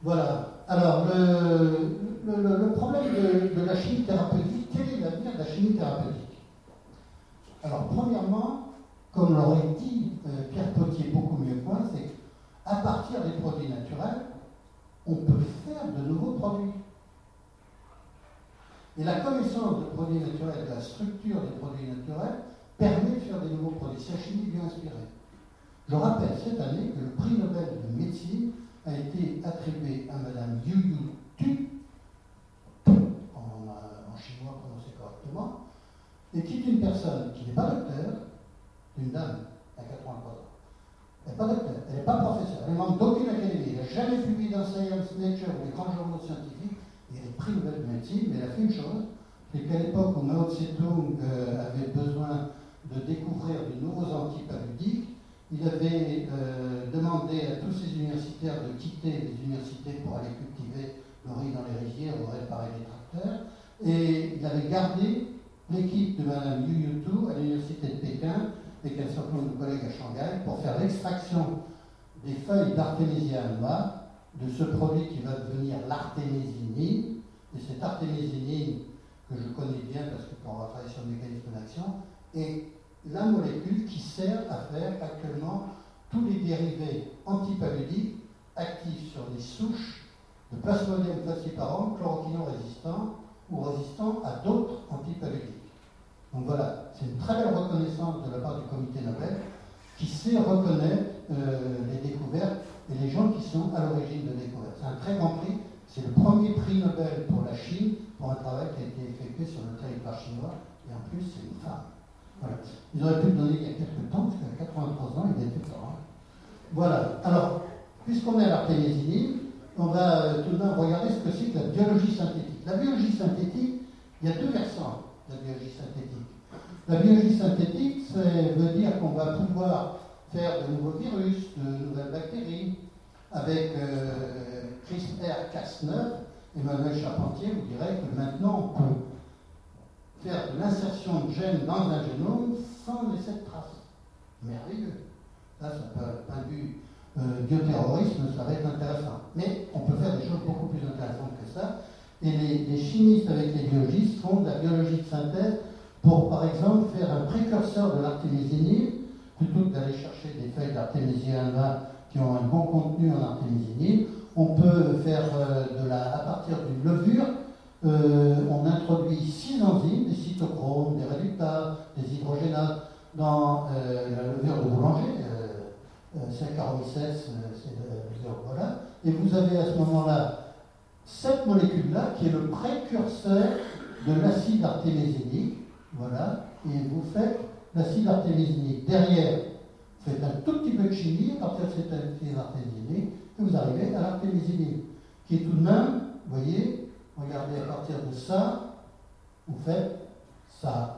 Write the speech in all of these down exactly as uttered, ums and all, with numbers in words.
Voilà. Alors, le, le, le, le problème de, de la chimie thérapeutique, quel est l'avenir de la chimie thérapeutique? Alors, premièrement, comme l'aurait dit euh, Pierre Potier beaucoup mieux que moi, c'est qu'à partir des produits naturels, on peut faire de nouveaux produits. Et la connaissance des produits naturels, de la structure des produits naturels, permet de faire des nouveaux produits. C'est la chimie bio-inspirée. Je rappelle cette année que le prix Nobel de médecine a été attribué à Madame Yu Yu Tu, en, en chinois prononcé correctement, et qui est une personne qui n'est pas docteur, une dame à quatre-vingt-trois ans. Elle n'est pas docteur, elle n'est pas professeure, elle ne manque d'aucune académie, elle n'a jamais publié dans Science, Nature ou les grands journaux scientifiques. Il y a des prix Nobel de médecine, mais elle a fait une chose, c'est qu'à l'époque où Mao Tse-tung euh, avait besoin de découvrir de nouveaux antipaludiques, il avait euh, demandé à tous ses universitaires de quitter les universités pour aller cultiver le riz dans les rizières ou réparer les tracteurs, et il avait gardé l'équipe de Mme Yu Yu Tu à l'université de Pékin et qu'un certain nombre de collègues à Shanghai pour faire l'extraction des feuilles d'artémisia noire, de ce produit qui va devenir l'artémisinine. Et cette artémisinine, que je connais bien parce que pour avoir travaillé sur le mécanisme d'action, est la molécule qui sert à faire actuellement tous les dérivés antipaludiques actifs sur les souches de Plasmodium falciparum chloroquinone résistants ou résistants à d'autres antipaludiques. Donc voilà, c'est une très belle reconnaissance de la part du comité Nobel qui sait reconnaître euh, les découvertes et les gens qui sont à l'origine de découvertes. C'est un très grand prix, c'est le premier prix Nobel pour la Chine, pour un travail qui a été effectué sur le territoire chinois, et en plus c'est une femme. Voilà. Ils auraient pu le donner il y a quelques temps, parce qu'à quatre-vingt-trois ans, il était temps. Voilà. Alors, puisqu'on est à l'artémisinine, on va euh, tout de même regarder ce que c'est que la biologie synthétique. La biologie synthétique, il y a deux versants de la biologie synthétique. La biologie synthétique, ça veut dire qu'on va pouvoir faire de nouveaux virus, de nouvelles bactéries. Avec euh, CRISPR Cas neuf, Emmanuel Charpentier vous dirait que maintenant on peut faire de l'insertion de gènes dans un génome sans laisser de traces. Merveilleux. Ça, ça peut, d'un point de vue euh, bioterrorisme, ça va être intéressant. Mais on peut faire des choses beaucoup plus intéressantes que ça. Et les, les chimistes avec les biologistes font de la biologie de synthèse pour, par exemple, faire un précurseur de l'artémisinine, plutôt que d'aller chercher des feuilles d'artémisia qui ont un bon contenu en artémisinine. On peut faire euh, de la, à partir d'une levure, euh, on introduit six enzymes, des cytochromes, des réductases, des hydrogénases, dans euh, la levure de boulanger, euh, euh, Saccharomyces, euh, c'est la levure, voilà. Et vous avez à ce moment-là cette molécule-là qui est le précurseur de l'acide artémisinique, voilà, et vous faites l'acide artémisinique. Derrière, vous faites un tout petit peu de chimie à partir de cette acide artémisinique, et vous arrivez à l'artémisinine, qui est tout de même, vous voyez, regardez à partir de ça, vous faites ça.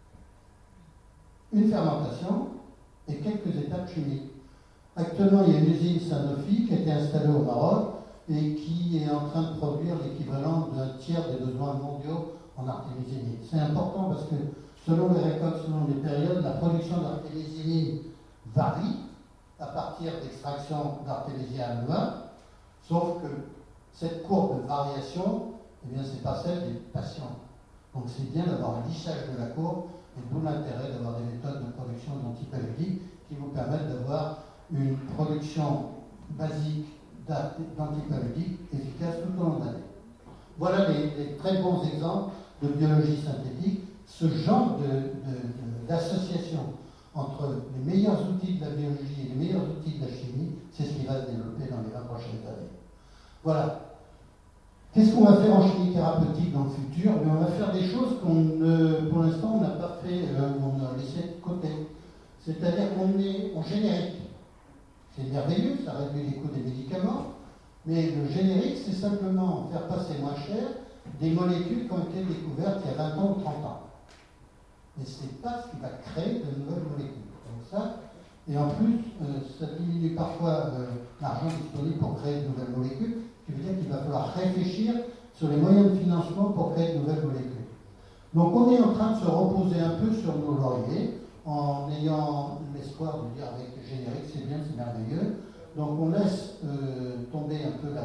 Une fermentation et quelques étapes chimiques. Actuellement, il y a une usine Sanofi qui a été installée au Maroc et qui est en train de produire l'équivalent d'un tiers des besoins mondiaux en artémisinine. C'est important parce que selon les récoltes, selon les périodes, la production d'artémisinine varie à partir d'extraction d'artémisia noire, sauf que cette courbe de variation, eh bien, c'est pas celle des patients. Donc c'est bien d'avoir un lissage de la courbe, et d'où l'intérêt d'avoir des méthodes de production d'antipaludiques qui vous permettent d'avoir une production basique d'antipaludiques efficace tout au long de l'année. Voilà les, les très bons exemples de biologie synthétique, ce genre de, de, de, d'association entre les meilleurs outils de la biologie et les meilleurs outils de la chimie, c'est ce qui va se développer dans les vingt prochaines années. Voilà. Qu'est-ce qu'on va faire en chimie thérapeutique dans le futur? Mais on va faire des choses qu'on ne, pour l'instant, on n'a pas fait, euh, on a laissé de côté. C'est-à-dire qu'on est en générique. C'est merveilleux, ça réduit les coûts des médicaments, mais le générique, c'est simplement faire passer moins cher des molécules qui ont été découvertes il y a vingt ans ou trente ans. Mais ce n'est pas ce qui va créer de nouvelles molécules. Donc ça, et en plus, euh, ça diminue parfois euh, l'argent disponible pour créer de nouvelles molécules, ce qui veut dire qu'il va falloir réfléchir sur les moyens de financement pour créer de nouvelles molécules. Donc on est en train de se reposer un peu sur nos lauriers, en ayant l'espoir de dire avec le générique, c'est bien, c'est merveilleux. Donc on laisse euh, tomber un peu la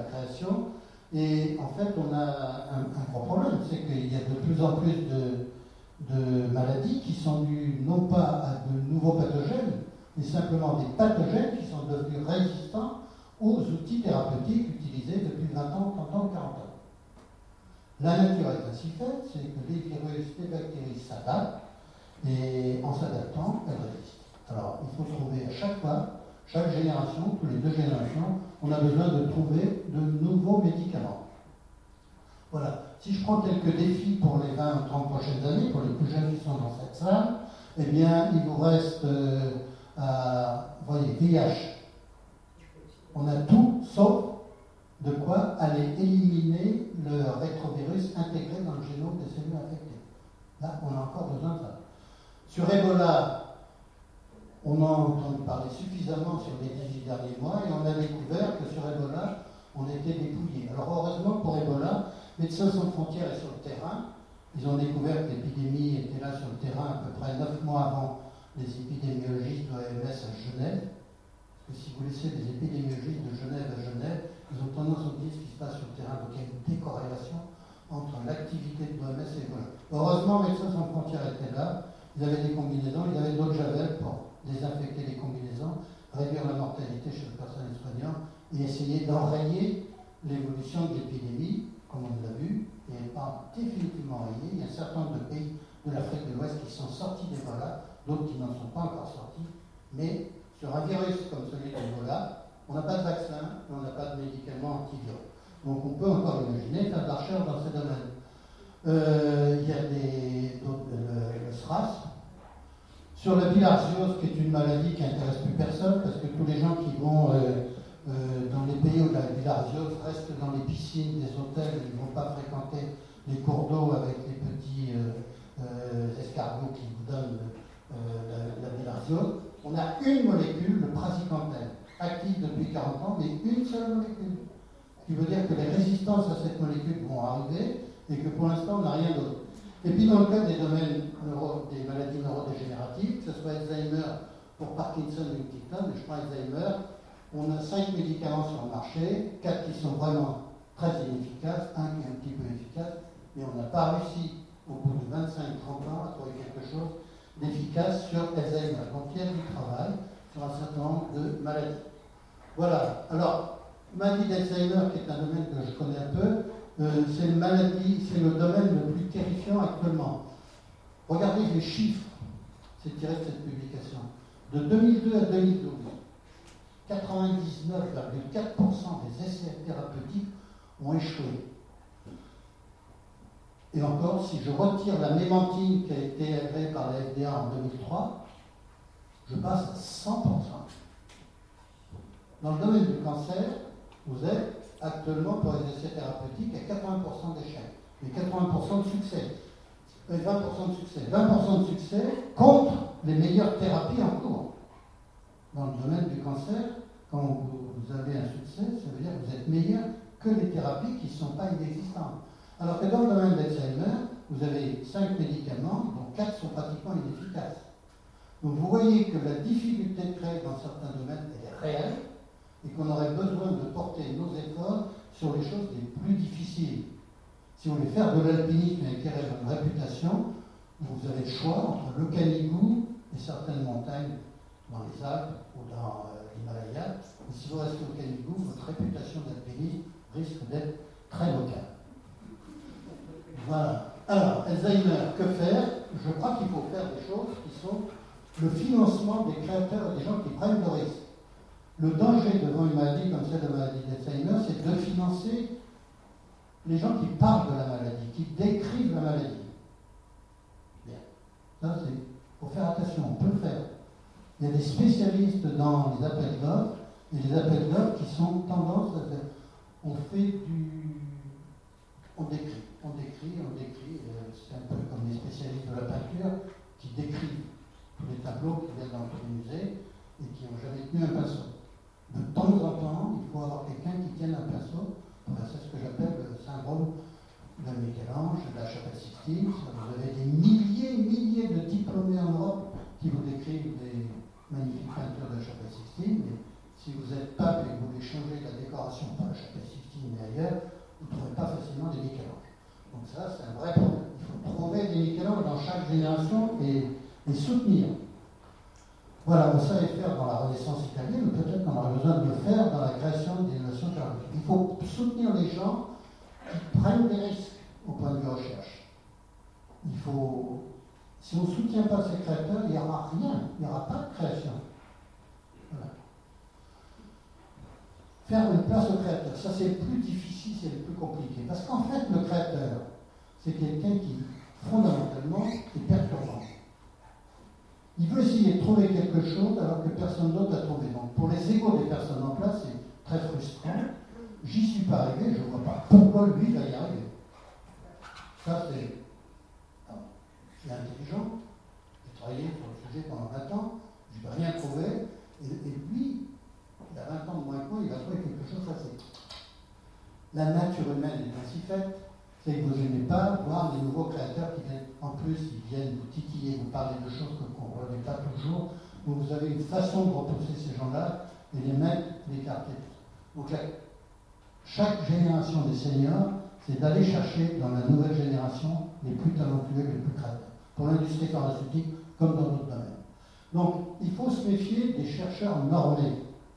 la création. Et en fait, on a un, un gros problème, c'est qu'il y a de plus en plus de, de maladies qui sont dues non pas à de nouveaux pathogènes, mais simplement des pathogènes qui sont devenus résistants aux outils thérapeutiques utilisés depuis vingt ans, trente ans, quarante ans. La nature est ainsi faite, c'est que les virus, les bactéries s'adaptent, et en s'adaptant, elles résistent. Alors, il faut trouver à chaque fois, chaque génération, tous les deux générations, on a besoin de trouver de nouveaux médicaments. Voilà. Si je prends quelques défis pour les vingt ou trente prochaines années, pour les plus jeunes qui sont dans cette salle, eh bien, il vous reste, euh, à, vous voyez, V I H. On a tout, sauf de quoi aller éliminer le rétrovirus intégré dans le génome des cellules infectées. Là, on a encore besoin de ça. Sur Ebola, on a entendu parler suffisamment sur les dix-huit derniers mois et on a découvert que sur Ebola, on était dépouillé. Alors heureusement pour Ebola, Médecins sans frontières est sur le terrain. Ils ont découvert que l'épidémie était là sur le terrain à peu près neuf mois avant les épidémiologistes de l'O M S à Genève. Parce que si vous laissez les épidémiologistes de Genève à Genève, ils ont tendance à oublier ce qui se passe sur le terrain. Donc il y a une décorrélation entre l'activité de l'O M S et Ebola. Heureusement, Médecins sans frontières était là. Ils avaient des combinaisons, ils avaient de l'eau de Javel pour désinfecter les combinaisons, réduire la mortalité chez le personnel soignant et essayer d'enrayer l'évolution de l'épidémie, comme on l'a vu, et pas définitivement enrayé. Il y a un certain nombre de pays de l'Afrique de l'Ouest qui sont sortis d'Ebola, d'autres qui n'en sont pas encore sortis, mais sur un virus comme celui d'Ebola, on n'a pas de vaccin, on n'a pas de médicaments antiviraux. Donc on peut encore imaginer faire de la recherche dans ces domaines. Euh, il y a des, le, le SRAS. Sur la bilharziose, qui est une maladie qui n'intéresse plus personne, parce que tous les gens qui vont euh, euh, dans les pays où la bilharziose restent dans les piscines des hôtels, ils ne vont pas fréquenter les cours d'eau avec les petits euh, euh, escargots qui vous donnent euh, la, la bilharziose. On a une molécule, le praziquantel, active depuis quarante ans, mais une seule molécule. Ce qui veut dire que les résistances à cette molécule vont arriver et que pour l'instant, on n'a rien d'autre. Et puis dans le cas des domaines neuro, des maladies neurodégénératives, que ce soit Alzheimer pour Parkinson ou Huntington, mais je prends Alzheimer, on a cinq médicaments sur le marché, quatre qui sont vraiment très inefficaces, un qui est un petit peu efficace, mais on n'a pas réussi au bout de vingt-cinq à trente ans à trouver quelque chose d'efficace sur Alzheimer. Donc il y a du travail sur un certain nombre de maladies. Voilà. Alors, maladie d'Alzheimer, qui est un domaine que je connais un peu, Euh, c'est une maladie, c'est le domaine le plus terrifiant actuellement. Regardez les chiffres, c'est tiré de cette publication. De deux mille deux à deux mille douze, quatre-vingt-dix-neuf virgule quatre pour cent des essais thérapeutiques ont échoué. Et encore, si je retire la mémantine qui a été agréée par la F D A en deux mille trois, je passe à cent pour cent. Dans le domaine du cancer, vous êtes actuellement pour les essais thérapeutiques à quatre-vingts pour cent d'échecs, mais quatre-vingts pour cent de succès, et vingt pour cent de succès. vingt pour cent de succès contre les meilleures thérapies en cours. Dans le domaine du cancer, quand vous avez un succès, ça veut dire que vous êtes meilleur que les thérapies qui ne sont pas inexistantes. Alors que dans le domaine d'Alzheimer, vous avez cinq médicaments, dont quatre sont pratiquement inefficaces. Donc vous voyez que la difficulté de créer dans certains domaines, elle est réelle, et qu'on aurait besoin de porter nos efforts sur les choses les plus difficiles. Si vous voulez faire de l'alpinisme et acquérir une réputation, vous avez le choix entre le Canigou et certaines montagnes dans les Alpes ou dans euh, l'Himalaya. Et si vous restez au Canigou, votre réputation d'alpiniste risque d'être très locale. Voilà. Alors, Alzheimer, que faire? Je crois qu'il faut faire des choses qui sont le financement des créateurs et des gens qui prennent le risque. Le danger devant une maladie comme celle de la maladie d'Alzheimer, c'est de financer les gens qui parlent de la maladie, qui décrivent la maladie. Bien. Ça, c'est. Il faut faire attention, on peut le faire. Il y a des spécialistes dans les appels d'offres, et les appels d'offres qui sont tendance à faire. On fait du. On décrit, on décrit, on décrit. C'est un peu comme les spécialistes de la peinture qui décrivent tous les tableaux qui viennent dans tous les musées et qui n'ont jamais tenu un pinceau. De temps en temps, il faut avoir quelqu'un qui tienne un pinceau. Enfin, c'est ce que j'appelle le syndrome de Michel-Ange, de la Chapelle Sixtine. Vous avez des milliers et milliers de diplômés en Europe qui vous décrivent des magnifiques peintures de la Chapelle Sixtine, mais si vous êtes pape et que vous voulez changer la décoration par d'ailleurs, vous ne trouvez pas facilement des Michel-Ange. Donc ça, c'est un vrai problème. Il faut trouver des Michel-Ange dans chaque génération et les soutenir. Voilà, on savait faire dans la Renaissance italienne, peut-être qu'on aurait besoin de le faire dans la création d'innovations technologiques. Il faut soutenir les gens qui prennent des risques au point de vue recherche. Il faut, si on ne soutient pas ces créateurs, il n'y aura rien, il n'y aura pas de création. Voilà. Faire une place au créateur, ça c'est le plus difficile, c'est le plus compliqué. Parce qu'en fait, le créateur, c'est quelqu'un qui, fondamentalement, est perturbant. Il veut essayer de trouver quelque chose alors que personne d'autre a trouvé. Donc pour les égos des personnes en place, c'est très frustrant. J'y suis pas arrivé, je ne vois pas pourquoi lui va y arriver. Ça, c'est. Il est intelligent, j'ai travaillé sur le sujet pendant vingt ans, je n'ai rien trouvé, et, et lui, il a vingt ans de moins que moi, il va trouver quelque chose assez. La nature humaine est ainsi faite, c'est que vous n'aimez pas voir des nouveaux créateurs qui viennent, en plus, ils viennent vous titiller, vous parler de choses qu'on ne remet pas toujours, donc vous avez une façon de repousser ces gens-là et les mettre, l'écarter. Donc la, chaque génération des seniors, c'est d'aller chercher dans la nouvelle génération les plus talentueux, les plus créateurs, pour l'industrie pharmaceutique comme dans d'autres domaines. Donc il faut se méfier des chercheurs normés.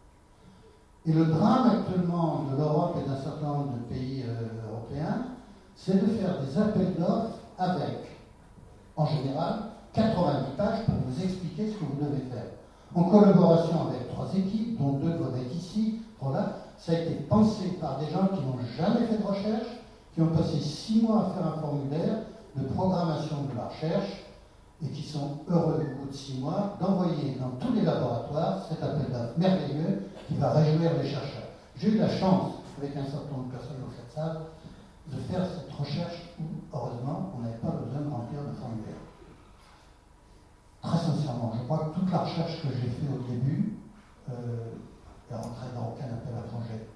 Et le drame actuellement de l'Europe et d'un certain nombre de pays euh, européens, c'est de faire des appels d'offres avec, en général, quatre-vingt-dix pages pour vous expliquer ce que vous devez faire. En collaboration avec trois équipes, dont deux doivent être ici, voilà, ça a été pensé par des gens qui n'ont jamais fait de recherche, qui ont passé six mois à faire un formulaire de programmation de la recherche et qui sont heureux au bout de six mois d'envoyer dans tous les laboratoires cet appel d'offres merveilleux qui va réjouir les chercheurs. J'ai eu la chance, avec un certain nombre de personnes dans cette salle, de faire cette recherche où, heureusement, on n'avait pas besoin de remplir de formulaire. Très sincèrement, je crois que toute la recherche que j'ai faite au début euh, est rentrée dans aucun appel à projet.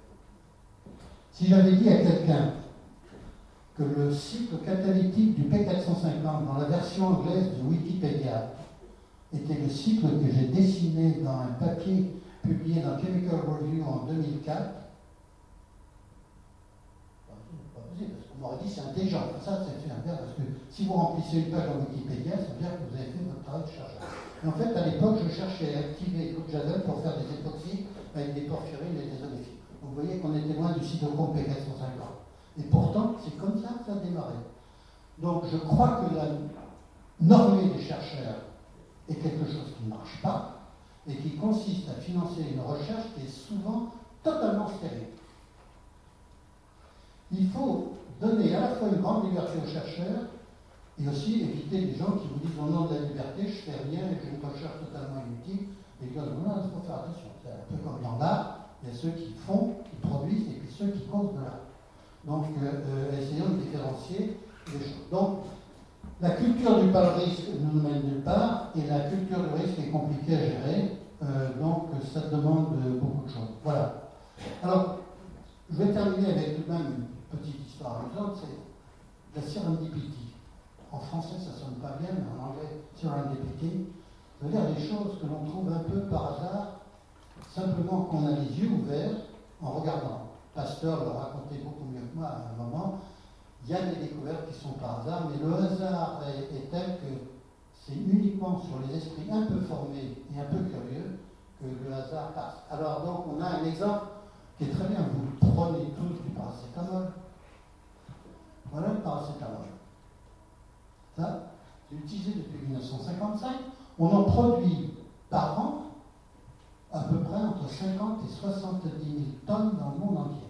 Si j'avais dit à quelqu'un que le cycle catalytique du P quatre cent cinquante dans la version anglaise de Wikipédia était le cycle que j'ai dessiné dans un papier publié dans Chemical Review en deux mille quatre, pas possible, parce qu'on m'aurait dit c'est intelligent. Ça, c'est fait un verre, parce que si vous remplissez une page en Wikipédia, ça veut dire que vous avez fait votre travail de chercheur. Et en fait, à l'époque, je cherchais à activer l'eau de Javel pour faire des époxys avec des porphyrines et des oléphiles. Donc vous voyez qu'on était loin du cytochrome P quatre cent cinquante. Et pourtant, c'est comme ça que ça a démarré. Donc je crois que la normée des chercheurs est quelque chose qui ne marche pas et qui consiste à financer une recherche qui est souvent totalement stérile. Il faut donner à la fois une grande liberté aux chercheurs et aussi éviter les gens qui vous disent au nom de la liberté, je fais rien et j'ai une recherche totalement inutile. Et ils disent non, non, il faut faire attention. C'est un peu comme dans l'art, il y a ceux qui font, qui produisent et puis ceux qui causent de l'art. Donc, euh, euh, essayons de différencier les choses. Donc, la culture du pas de risque nous mène nulle part, et la culture du risque est compliquée à gérer, euh, donc ça demande beaucoup de choses. Voilà. Alors, je vais terminer avec tout de même une petite histoire amusante, c'est la serendipity. En français, ça ne sonne pas bien, mais en anglais, serendipity, ça veut dire des choses que l'on trouve un peu par hasard, simplement qu'on a les yeux ouverts en regardant. Pasteur le racontait beaucoup mieux que moi à un moment. Il y a des découvertes qui sont par hasard, mais le hasard est, est tel que c'est uniquement sur les esprits un peu formés et un peu curieux que le hasard passe. Alors donc on a un exemple qui est très bien. Vous prenez tous du paracétamol. Voilà le paracétamol. Ça, c'est utilisé depuis mille neuf cent cinquante-cinq. On en produit par an à peu près entre cinquante et soixante-dix mille tonnes dans le monde entier.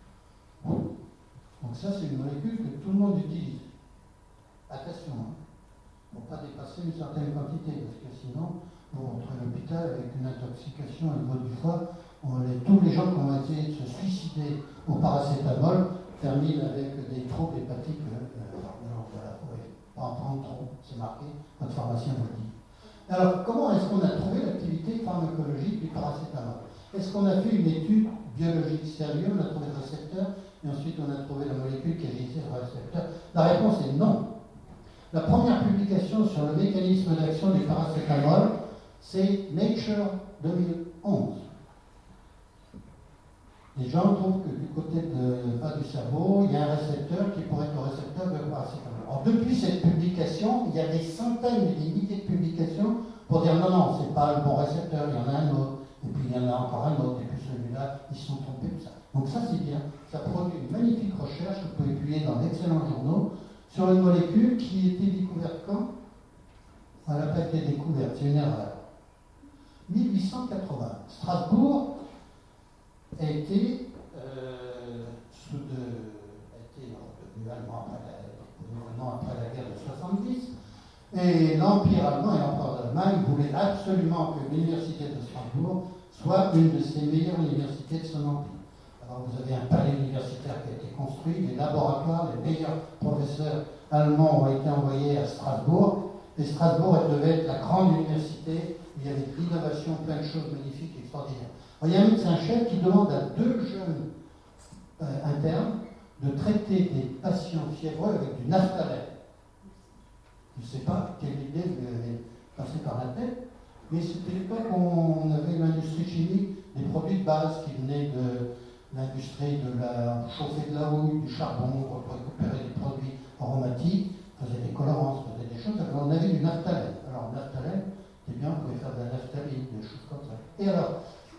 Donc ça, c'est une molécule que tout le monde utilise. Attention, hein, pour ne pas dépasser une certaine quantité, parce que sinon, vous rentrez à l'hôpital avec une intoxication au niveau du foie. On les, tous les gens qui ont essayé de se suicider au paracétamol terminent avec des troubles hépatiques. Euh, alors voilà, il ne faut pas en prendre trop, c'est marqué, votre pharmacien vous le dit. Alors, comment est-ce qu'on a trouvé l'activité pharmacologique du paracétamol? Est-ce qu'on a fait une étude biologique sérieuse, on a trouvé le récepteur, et ensuite on a trouvé la molécule qui agissait sur le récepteur? La réponse est non. La première publication sur le mécanisme d'action du paracétamol, c'est Nature deux mille onze. Les gens trouvent que du côté de, pas du Alors, depuis cette publication, il y a des centaines et des milliers de publications pour dire non, non, c'est pas le bon récepteur, il y en a un autre, et puis il y en a encore un autre, et puis celui-là, ils se sont trompés, tout ça. Donc ça, c'est bien. Ça produit une magnifique recherche que vous pouvez publier dans d'excellents journaux sur une molécule qui a été découverte quand? Elle n'a pas été découverte, c'est une erreur. mille huit cent quatre-vingts. Strasbourg a été, euh, sous de, a été devenu allemand après la, après la guerre de soixante-dix, et l'Empire allemand et l'Empereur d'Allemagne voulaient absolument que l'université de Strasbourg soit une de ces meilleures universités de son empire. Alors vous avez un palais universitaire qui a été construit, les laboratoires, les meilleurs professeurs allemands ont été envoyés à Strasbourg, et Strasbourg devait être la grande université où il y avait de l'innovation, plein de choses magnifiques, extraordinaires. Alors, il y a un médecin-chef qui demande à deux jeunes euh, internes de traiter des patients fiévreux avec du naphtalène. Je ne sais pas quelle idée vous avez passé par la tête, mais c'était l'époque où on avait l'industrie chimique, des produits de base qui venaient de l'industrie de la chauffer de la houille, du charbon pour récupérer des produits aromatiques, faisait des colorants, faisait des choses. Alors on avait du naphtalène. Alors le naphtalène, c'est bien, on pouvait faire de la naphtaline, des choses comme ça. Et alors,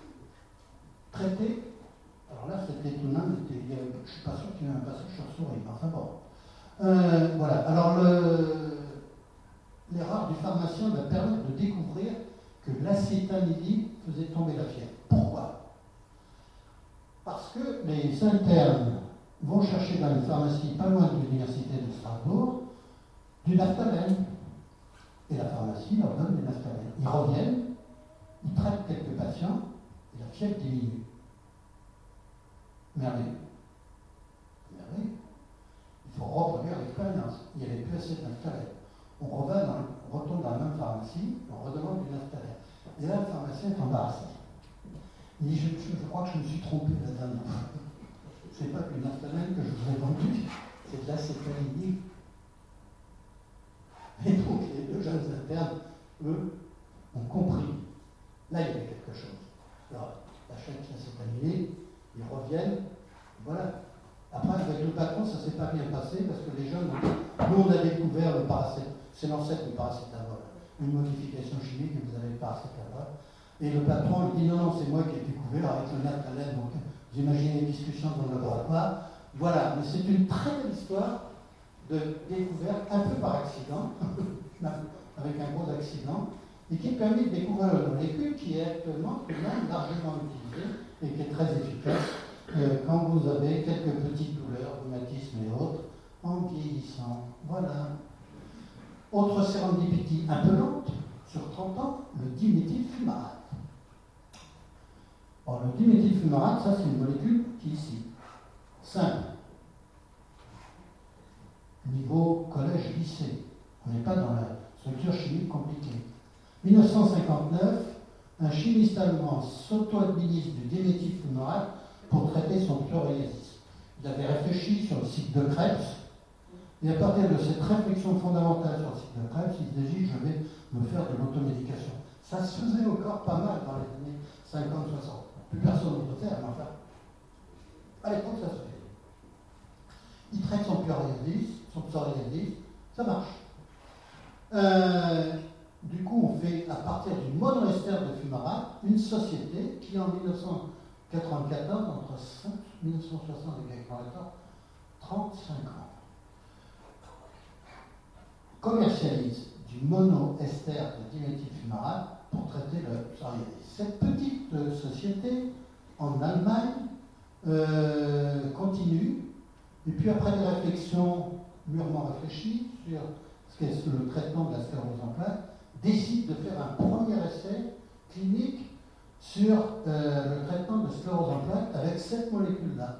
traiter, alors là c'était étonnant, je ne suis pas sûr qu'il y ait un passage sur souris, mais enfin bon. Euh, voilà, alors le, l'erreur du pharmacien va permettre de découvrir que l'acétamiline faisait tomber la fièvre. Pourquoi? Parce que les internes vont chercher dans une pharmacie pas loin de l'université de Strasbourg du naphtalène. Et la pharmacie leur donne du naphtalène. Ils reviennent, ils traitent quelques patients et la fièvre diminue. Merveilleux. Merveilleux. Il faut reproduire l'expérience. Il n'y avait plus assez de naphtalène. On, revient dans, on retourne dans la même pharmacie, on redemande du naphtalène. Et là, le pharmacien est embarrassé. Il dit, je, je, je crois que je me suis trompé la dernière fois. C'est pas du naphtalène que je vous ai vendu, c'est de l'acétamiline. Et donc, les deux jeunes internes, eux, ont compris. Là, il y avait quelque chose. Alors, la chaîne l'acétamiline, ils reviennent, voilà. Après, avec le patron, ça ne s'est pas bien passé parce que les jeunes ont dit, nous, on a découvert le paracétamol, c'est l'ancêtre du paracétamol, une modification chimique et vous avez le paracétamol. Et le patron lui dit, non, non, c'est moi qui ai découvert avec le naphtalène. Donc, vous imaginez les discussions dans le laboratoire. Voilà, mais c'est une très belle histoire de découverte, un peu par accident, avec un gros accident, et qui permet de découvrir une molécule qui est actuellement tout de même largement utilisée et qui est très efficace euh, quand vous avez quelques petites douleurs, rhumatisme et autres, en vieillissant. Voilà. Autre sérendipité un peu lente, sur trente ans, le diméthylfumarate. Alors, le diméthylfumarate, ça c'est une molécule qui est ici. Simple. Niveau collège-lycée. On n'est pas dans la structure chimique compliquée. mille neuf cent cinquante-neuf, un chimiste allemand s'auto-administre du diméthylfumarate pour traiter son psoriasis. Il avait réfléchi sur le cycle de Krebs, et à partir de cette réflexion fondamentale sur le cycle de Krebs, il s'est dit, je vais me faire de l'automédication. Ça se faisait encore pas mal dans les années cinquante soixante. Plus personne ne le faisait, mais enfin, à l'époque, ça se fait. Il traite son psoriasis, son psoriasis, ça marche. Euh, du coup, on fait, à partir du monoester de fumarate, une société qui, en mille neuf cent quatre-vingt-quatorze, entre mille neuf cent soixante et mille neuf cent quatre-vingt-quatorze, trente-cinq ans, commercialise du monoester de diméthylfumarate pour traiter le psoriasis. Cette petite euh, société, en Allemagne, euh, continue, et puis après des réflexions mûrement réfléchies sur ce qu'est le traitement de la sclérose en plaques, décide de faire un premier essai clinique sur euh, le traitement de sclérose en plaques avec cette molécule-là.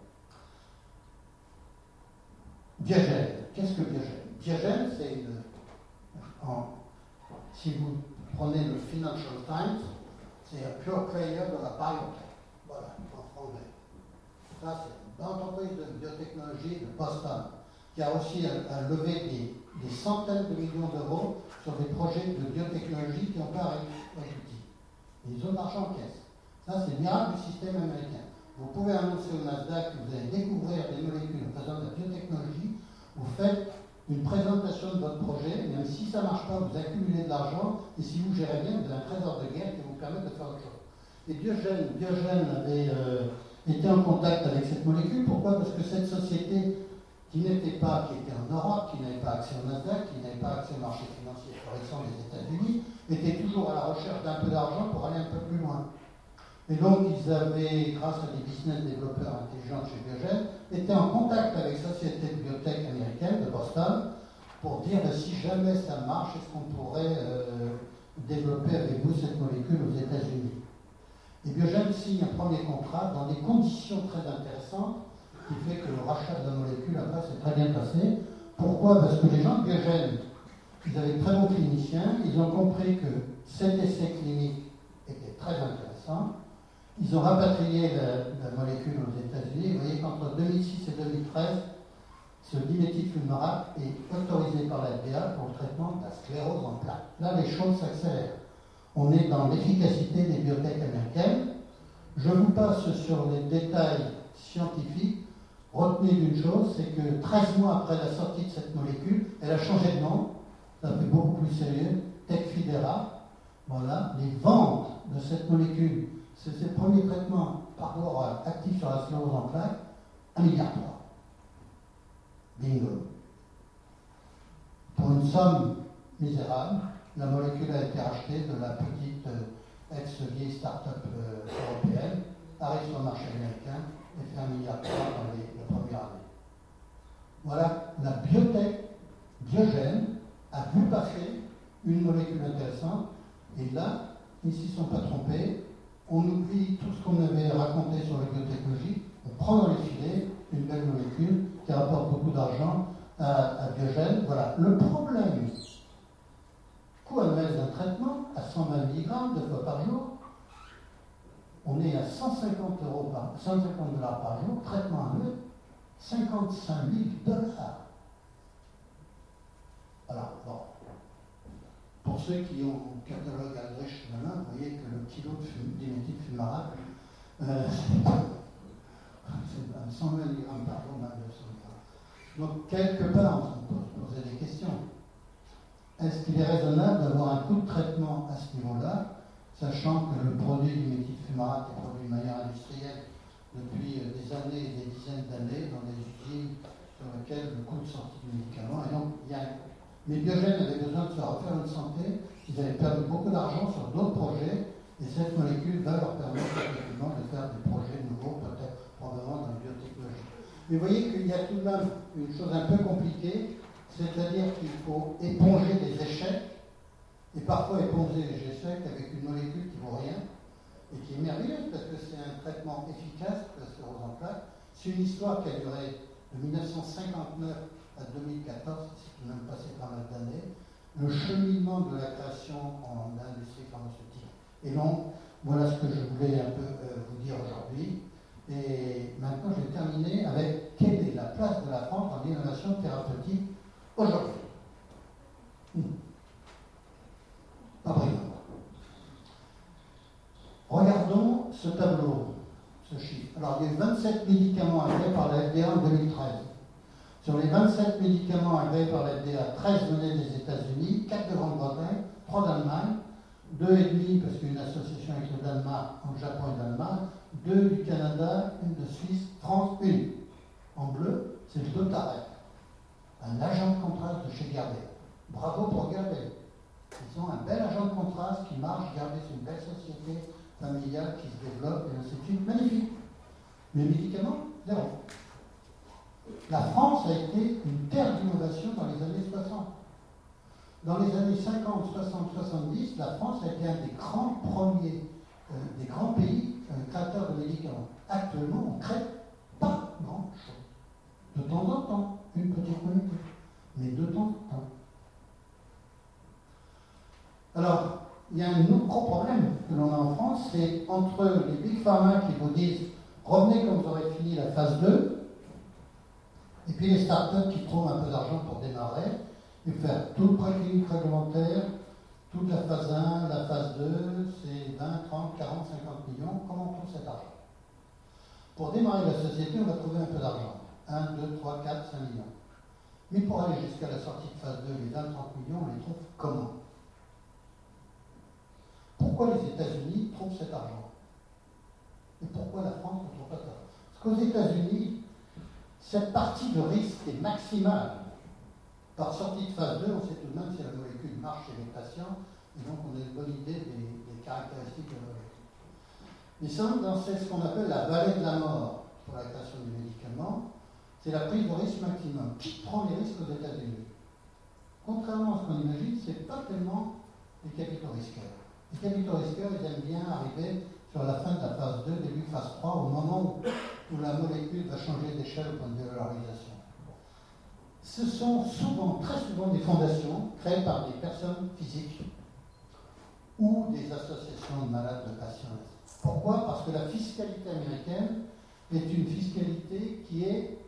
Diogène. Qu'est-ce que Diogène? Diogène, c'est une. En, si vous prenez le Financial Times, c'est un pure player de la biotech. Voilà, en anglais. Ça, c'est une entreprise de biotechnologie de Boston qui a aussi à, à levé des, des centaines de millions d'euros sur des projets de biotechnologie qui n'ont pas réussi. Ils ont de l'argent en caisse. Ça, c'est le miracle du système américain. Vous pouvez annoncer au Nasdaq que vous allez découvrir des molécules en faisant de la biotechnologie, vous faites une présentation pas, vous accumulez de l'argent, et si vous gérez bien, vous avez un trésor de guerre qui vous permet de faire autre chose. Et Diogène, Diogène avait euh, été en contact avec cette molécule. Pourquoi? Parce que cette société qui n'était pas, qui était en Europe, qui n'avait pas accès au Nasdaq, qui n'avait pas accès au marché financier florissant des États-Unis, était toujours à la recherche d'un peu d'argent pour aller un peu plus loin. Et donc, ils avaient, grâce à des business développeurs intelligents chez Diogène, été en contact avec la société de biotech américaine de Boston pour dire ben, si jamais ça marche, est-ce qu'on pourrait euh, développer avec vous cette molécule aux États-Unis. Et Diogène signe un premier contrat dans des conditions très intéressantes qui fait que le rachat de la molécule après s'est très bien passé. Pourquoi? Parce que les gens de Diogène, ils avaient de très bons cliniciens, ils ont compris que cet essai clinique était très intéressant. Ils ont rapatrié la, la molécule aux États-Unis. Vous voyez qu'entre deux mille six et deux mille treize, ce diméthylfumarate est autorisé par la F D A pour le traitement de la sclérose en plaques. Là, les choses s'accélèrent. On est dans l'efficacité des biotech américaines. Je vous passe sur les détails scientifiques. Retenez d'une chose, c'est que treize mois après la sortie de cette molécule, elle a changé de nom. Ça fait beaucoup plus sérieux. Tecfidera. Voilà, les ventes de cette molécule. C'est ses premiers traitements par voie actifs sur la sclérose en plaques, un milliard trois. Bingo. Pour une somme misérable, la molécule a été rachetée de la petite euh, ex-vieille start-up euh, européenne, arrive sur le marché américain et fait un milliard trois dans les, les premières années. Voilà, la biotech Diogène a vu passer une molécule intéressante, et là, ils ne s'y sont pas trompés. On oublie tout ce qu'on avait raconté sur la biotechnologie, on prend dans les filets une belle molécule qui rapporte beaucoup d'argent à, à Diogène. Voilà. Le problème, coût annuel d'un traitement à cent vingt milligrammes deux fois par jour, on est à cent cinquante euros par, cent cinquante dollars par jour, traitement annuel, cinquante-cinq mille dollars. Alors, bon. Pour ceux qui ont le catalogue Aldrich sous la main, vous voyez que le kilo de diméthylfumarate, euh, c'est cent vingt milligrammes par jour, même deux cents milligrammes. Donc, quelque part, on peut se poser des questions. Est-ce qu'il est raisonnable d'avoir un coût de traitement à ce niveau-là, sachant que le produit du méthylfumarate est produit de manière industrielle depuis des années et des dizaines d'années dans des usines sur lesquelles le coût de sortie du médicament, et donc il y a un coût. Mais Diogène avait besoin de se refaire une santé, ils avaient perdu beaucoup d'argent sur d'autres projets, et cette molécule va leur permettre effectivement de faire des projets nouveaux, peut-être probablement dans les biotechnologies. Mais vous voyez qu'il y a tout de même une chose un peu compliquée, c'est-à-dire qu'il faut éponger des échecs, et parfois éponger les échecs avec une molécule qui ne vaut rien, et qui est merveilleuse, parce que c'est un traitement efficace de la sclérose en plaques. C'est une histoire qui a duré de mille neuf cent cinquante-neuf à deux mille quatorze, c'est tout de même passé pas mal d'années. Le cheminement de la création en industrie pharmaceutique est long. Voilà ce que je voulais un peu euh, vous dire aujourd'hui. Et maintenant, je vais terminer avec quelle est la place de la France dans l'innovation thérapeutique aujourd'hui. Hmm. Pas brillant. Regardons ce tableau, ce chiffre. Alors, il y a eu vingt-sept médicaments agréés par la F D A en deux mille treize. Sur les vingt-sept médicaments agréés par la F D A, treize venaient des États-Unis, quatre de Grande-Bretagne, trois d'Allemagne, deux et demi parce qu'il y a une association avec le Danemark, le Japon et le Danemark, deux du Canada, une de Suisse, France, une. En bleu, c'est le Dotarec, un agent de contraste de chez Gardé. Bravo pour Gardé. Ils ont un bel agent de contraste qui marche. Gardé, c'est une belle société familiale qui se développe, et ainsi de suite. Magnifique. Mais médicaments, zéro. La France a été une terre d'innovation dans les années soixante. Dans les années cinquante, soixante, soixante-dix, la France a été un des grands premiers, euh, des grands pays euh, créateurs de médicaments. Actuellement, on ne crée pas grand-chose. De temps en temps, une petite molécule, mais de temps en temps. Alors, il y a un autre gros problème que l'on a en France, c'est entre les big pharma qui vous disent revenez quand vous aurez fini la phase deux, et puis les startups qui trouvent un peu d'argent pour démarrer et faire tout le préclinique réglementaire, toute la phase un, la phase deux, c'est vingt, trente, quarante, cinquante millions. Comment on trouve cet argent? Pour démarrer la société, on va trouver un peu d'argent. un, deux, trois, quatre, cinq millions. Mais pour aller jusqu'à la sortie de phase deux, les vingt à trente millions, on les trouve comment? Pourquoi les États-Unis trouvent cet argent? Et pourquoi la France ne trouve pas ça? Parce qu'aux États-Unis, cette partie de risque est maximale. Par sortie de phase deux, on sait tout de même si la molécule marche chez les patients, et donc on a une bonne idée des, des caractéristiques de la molécule. Mais ça, dans ce qu'on appelle la vallée de la mort pour la création du médicament, c'est la prise de risque maximum. Qui prend les risques aux États-Unis? Contrairement à ce qu'on imagine, ce n'est pas tellement les capitaux risqueurs. Les capitaux risqueurs, ils aiment bien arriver sur la fin de la phase deux, début de phase trois, au moment où, où la molécule va changer d'échelle au point de vue de valorisation. Ce sont souvent, très souvent, des fondations créées par des personnes physiques ou des associations de malades de patients. Pourquoi? Parce que la fiscalité américaine est une fiscalité qui est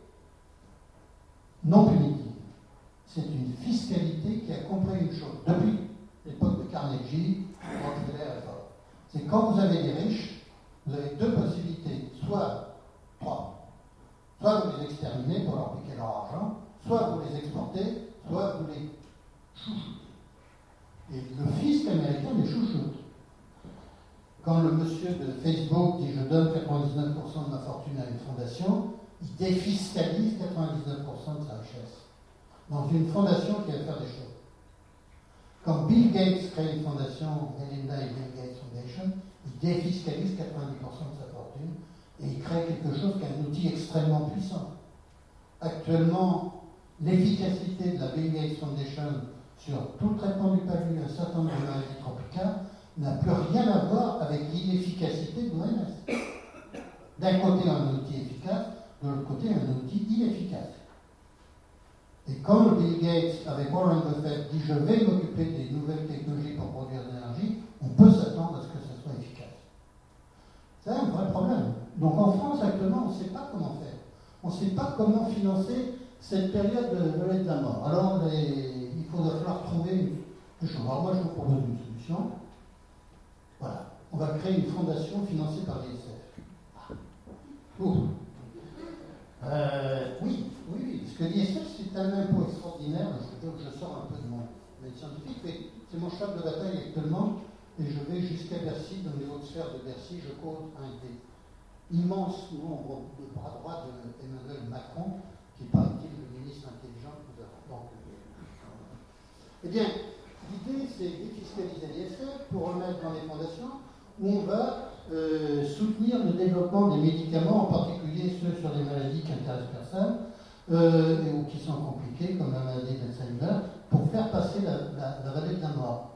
non punitive. C'est une fiscalité qui a compris une chose depuis l'époque de Carnegie, Rockefeller et Ford. C'est quand vous avez des riches, vous avez deux possibilités, soit trois. Soit vous les exterminez pour leur piquer leur argent, soit vous les exportez, soit vous les chouchoutez. Et le fisc américain les chouchoute. Quand le monsieur de Facebook dit « je donne quatre-vingt-dix-neuf pour cent de ma fortune à une fondation », il défiscalise quatre-vingt-dix-neuf pour cent de sa richesse dans une fondation qui va faire des choses. Quand Bill Gates crée une fondation, Melinda et Bill Gates Foundation, il défiscalise quatre-vingt-dix pour cent de sa fortune et il crée quelque chose qui est un outil extrêmement puissant. Actuellement, l'efficacité de la Bill Gates Foundation sur tout le traitement du palud et un certain nombre de maladies tropicales n'a plus rien à voir avec l'inefficacité de l'O M S. D'un côté, un outil efficace, de l'autre côté, un outil inefficace. Et quand Bill Gates, avec Warren Buffett, dit « je vais m'occuper des nouvelles technologies pour produire de l'énergie », on peut s'attendre à ce que ça soit efficace. C'est un vrai problème. Donc en France, actuellement, on ne sait pas comment faire. On ne sait pas comment financer cette période de vallée de la mort. Alors, les, il faudra falloir trouver quelque chose. Alors moi, je vous propose une solution. Voilà. On va créer une fondation financée par l'I S F. Ah. Oh. Euh, oui, oui, oui, parce que l'I S F, c'est un impôt extraordinaire. Je, je sors un peu de mon métier scientifique, mais c'est mon cheval de bataille actuellement, et je vais jusqu'à Bercy, dans les hautes sphères de Bercy, je cause un des immenses nombre de bras droit d'Emmanuel Macron, qui paraît-il le ministre intelligent que nous avons. Donc, euh, eh bien, l'idée, c'est défiscaliser l'I S F pour remettre dans les fondations où on va euh, soutenir le développement des médicaments, en particulier ceux sur les maladies qui intéressent personne, euh, et, ou qui sont compliquées, comme la maladie d'Alzheimer, pour faire passer la, la, la vallée de la mort.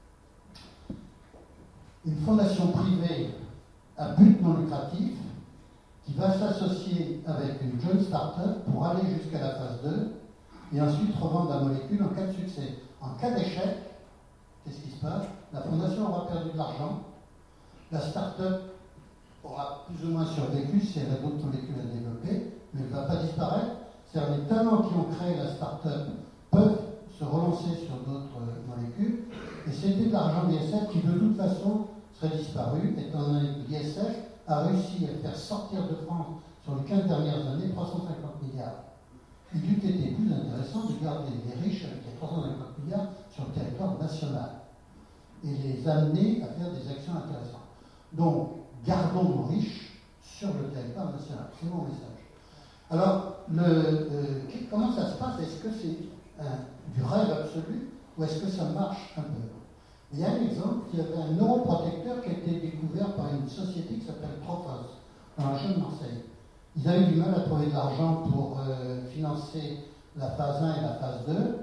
Une fondation privée à but non lucratif qui va s'associer avec une jeune start-up pour aller jusqu'à la phase deux et ensuite revendre la molécule en cas de succès. En cas d'échec, qu'est-ce qui se passe? La fondation aura perdu de l'argent, la start-up aura plus ou moins survécu si elle a d'autres molécules à développer, mais elle ne va pas disparaître. C'est-à-dire les talents qui ont créé la start-up peuvent se relancer sur d'autres molécules, et c'était de l'argent de l'I S F qui de toute façon serait disparu, étant donné que l'I S F a réussi à faire sortir de France sur les quinze dernières années trois cent cinquante milliards. Il eût été plus intéressant de garder les riches avec les trois cent cinquante milliards sur le territoire national et les amener à faire des actions intéressantes. Donc, gardons nos riches sur le territoire national. C'est mon message. Alors, le, euh, comment ça se passe? Est-ce que c'est un, du rêve absolu ou est-ce que ça marche un peu? Il y a un exemple, il y avait un neuroprotecteur qui a été découvert par une société qui s'appelle Trophos, dans la région de Marseille. Ils avaient du mal à trouver de l'argent pour euh, financer la phase un et la phase deux,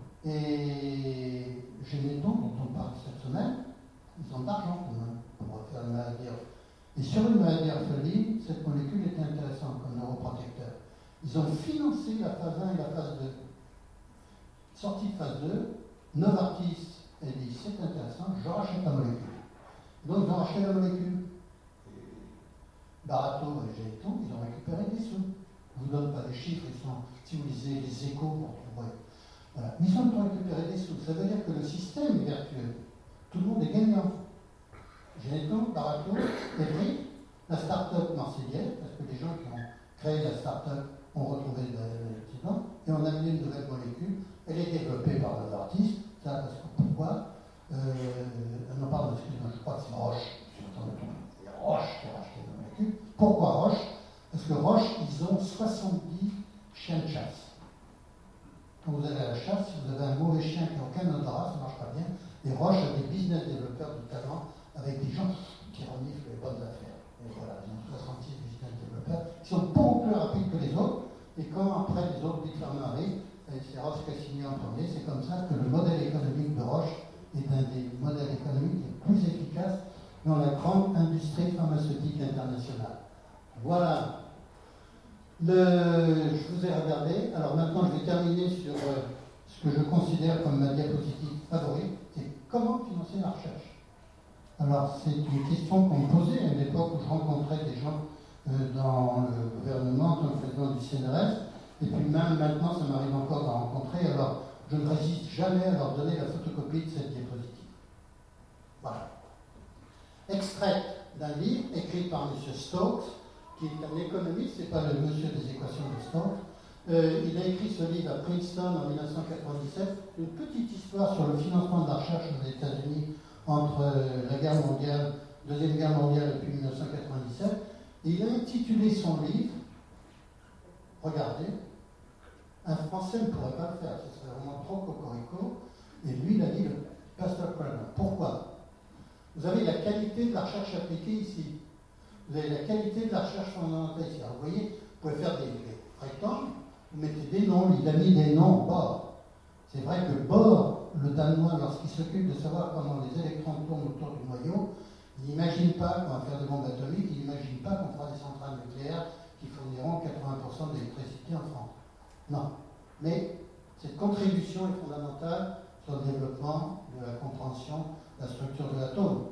et Généton, dont on parle cette semaine, ils ont de l'argent quand même pour faire une maladie. Et sur une maladie orpheline, cette molécule était intéressante comme neuroprotecteur. Ils ont financé la phase un et la phase deux. Sortie de phase deux, Novartis a dit c'est intéressant, je rachète la molécule. Donc ils ont racheté la molécule. Barato et Généton, ils ont récupéré des sous. Je ne vous donne pas les chiffres, ils sont, si vous lisez les échos, vous retrouverez. Voilà. Mais ils ont récupéré des sous. Ça veut dire que le système est vertueux. Tout le monde est gagnant. Généton, Barato, Evry, la start-up marseillaise, parce que les gens qui ont créé la start-up ont retrouvé l'accident, et on a mis une nouvelle quand vous allez à la chasse, si vous avez un mauvais chien qui n'a aucun odorat, ça ne marche pas bien. Et Roche a des business développeurs de talent avec des gens qui reniflent les bonnes affaires. Et voilà, ils ont soixante-six business développeurs qui sont beaucoup plus rapides que les autres. Et quand après les autres big pharma arrivent, et c'est Roche qui a signé en premier, c'est comme ça que le modèle économique de Roche est un des modèles économiques les plus efficaces dans la grande industrie pharmaceutique internationale. Voilà. Le, je vous ai regardé. Alors maintenant, je vais terminer sur euh, ce que je considère comme ma diapositive favorite, c'est comment financer la recherche. Alors, c'est une question qu'on me posait à une époque où je rencontrais des gens euh, dans le gouvernement, en tant que président du C N R S, et puis même maintenant, ça m'arrive encore d'en rencontrer. Alors, je ne résiste jamais à leur donner la photocopie de cette diapositive. Voilà. Extrait d'un livre écrit par M. Stokes, qui est un économiste, c'est pas le monsieur des équations de Stokes. Euh, il a écrit ce livre à Princeton en mille neuf cent quatre-vingt-dix-sept, une petite histoire sur le financement de la recherche aux États-Unis entre euh, la guerre mondiale, deuxième guerre mondiale et puis mille neuf cent quatre-vingt-dix-sept. Et il a intitulé son livre, regardez, un Français ne pourrait pas le faire, ce serait vraiment trop cocorico, et lui il a dit le Pasteur Problem. Pourquoi? Vous avez la qualité de la recherche appliquée ici. Vous avez la qualité de la recherche fondamentale ici. Alors, vous voyez, vous pouvez faire des, des rectangles, vous mettez des noms, il a mis des noms Bohr. C'est vrai que Bohr, le Danois, lorsqu'il s'occupe de savoir comment les électrons tournent autour du noyau, il n'imagine pas qu'on va faire des bombes atomiques, il n'imagine pas qu'on fera des centrales nucléaires qui fourniront quatre-vingts pour cent de l'électricité en France. Non. Mais cette contribution est fondamentale sur le développement de la compréhension de la structure de l'atome.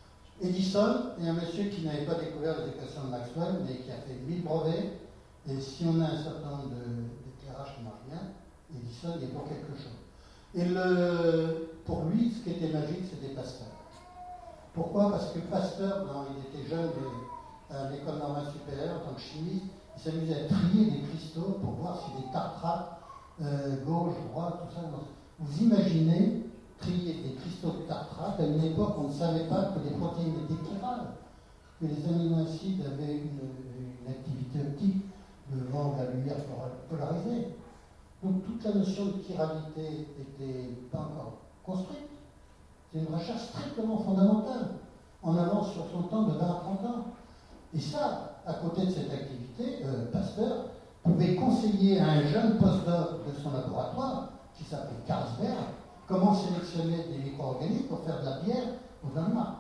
Edison est un monsieur qui n'avait pas découvert les équations de Maxwell, mais qui a fait mille brevets. Et si on a un certain nombre d'éclairages qui marchent bien, Edison est pour quelque chose. Et le, pour lui, ce qui était magique, c'était Pasteur. Pourquoi? Parce que Pasteur, quand il était jeune à l'école normale supérieure, en tant que chimiste, il s'amusait à trier des cristaux pour voir si des tartrates, euh, gauche, droite, tout ça. Vous imaginez trier des cristaux de tartrate à une époque où on ne savait pas que les protéines étaient chirales, que les aminoacides avaient une, une activité optique devant la lumière polarisée. Donc toute la notion de chiralité n'était pas encore construite. C'est une recherche strictement fondamentale, en avance sur son temps de vingt à trente ans. Et ça, à côté de cette activité, euh, Pasteur pouvait conseiller à un jeune postdoc de son laboratoire, qui s'appelait Carlsberg, comment sélectionner des micro-organismes pour faire de la bière au Danemark.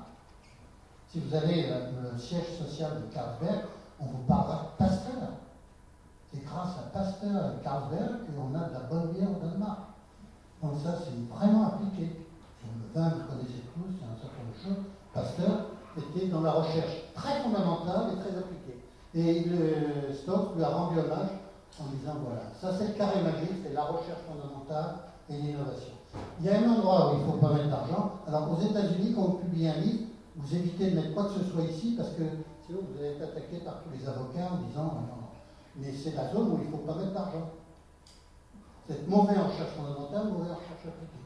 Si vous allez au siège social de Carlsberg, on vous parlera de Pasteur. C'est grâce à Pasteur et Carlsberg qu'on a de la bonne bière au Danemark. Donc ça, c'est vraiment appliqué. Le vin, vous connaissez tous, c'est un certain nombre de choses. Pasteur était dans la recherche très fondamentale et très appliquée. Et le Stokes lui a rendu hommage en disant, voilà, ça c'est le carré magique, c'est la recherche fondamentale et l'innovation. Il y a un endroit où il ne faut pas mettre d'argent. Alors aux États-Unis, quand vous publiez un livre, vous évitez de mettre quoi que ce soit ici parce que sinon vous allez être attaqué par tous les avocats en disant non, non. Mais c'est la zone où il ne faut pas mettre d'argent. C'est mauvais en recherche fondamentale, mauvais en recherche appliquée.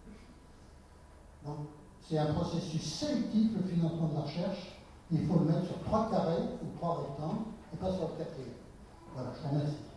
Donc c'est un processus sélectif, le financement de la recherche. Il faut le mettre sur trois carrés ou trois rectangles et pas sur le quatrième. Voilà, je vous remercie.